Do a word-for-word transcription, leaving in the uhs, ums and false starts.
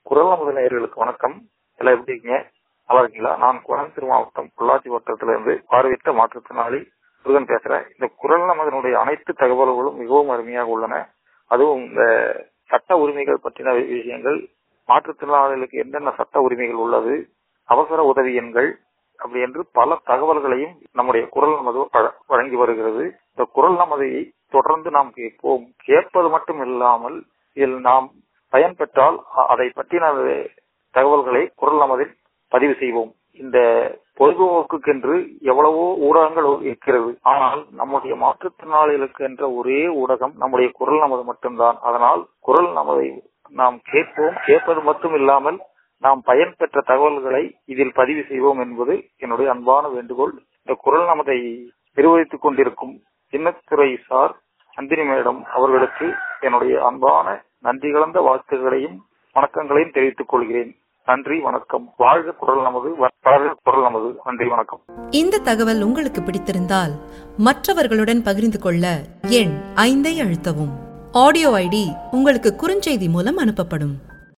குரல் நமது நேயர்களுக்கு வணக்கம். எல்லாம் எப்படி இருக்கீங்க? நல்லா இருக்கீங்களா? நான் கோயம்புத்தூர் மாவட்டம் பொள்ளாச்சி வட்டத்திலிருந்து பார்வையிட்ட மாற்றுத்திறனாளி முருகன் பேசுறேன். இந்த குரல் நமதனுடைய அனைத்து தகவல்களும் மிகவும் அருமையாக உள்ளன. அதுவும் இந்த சட்ட உரிமைகள் பற்றின விஷயங்கள், மாற்றுத்திறனாளிகளுக்கு என்னென்ன சட்ட உரிமைகள் உள்ளது, அவசர உதவி எண்கள் அப்படி என்று பல தகவல்களையும் நம்முடைய குரல் நமது வழங்கி வருகிறது. இந்த குரல் நமதை தொடர்ந்து நாம் கேட்போம். கேட்பது மட்டும் இல்லாமல் இதில் நாம் பயன்பெற்றால் அதை பற்றின தகவல்களை குரல் நமதில் பதிவு செய்வோம். இந்த பொழுதுபோக்குக்கென்று எவ்வளவோ ஊடகங்கள் இருக்கிறது. ஆனால் நம்முடைய மாற்றுத்திறனாளிகளுக்கு என்ற ஒரே ஊடகம் நம்முடைய குரல் நமது மட்டும்தான். அதனால் குரல் நமதை நாம் கேட்போம். கேட்பது மட்டும் இல்லாமல் நாம் பயன்பெற்ற தகவல்களை இதில் பதிவு செய்வோம் என்பது என்னுடைய அன்பான வேண்டுகோள். இந்த குரல் நமதை நிர்வகித்துக் கொண்டிருக்கும் சின்னத்துறை சார் நந்தினி மேடம் அவர்களுக்கு என்னுடைய அன்பான நன்றி கலந்த வாழ்த்துக்களையும் வணக்கங்களையும் தெரிவித்துக் கொள்கிறேன். நன்றி, வணக்கம். வாழ்க குரல் நமது, வாழ்க குரல் நமது. நன்றி, வணக்கம். இந்த தகவல் உங்களுக்கு பிடித்திருந்தால் மற்றவர்களுடன் பகிர்ந்து கொள்ள எண் ஐந்தை அழுத்தவும். ஆடியோ ஐடி உங்களுக்கு குறுஞ்செய்தி மூலம் அனுப்பப்படும்.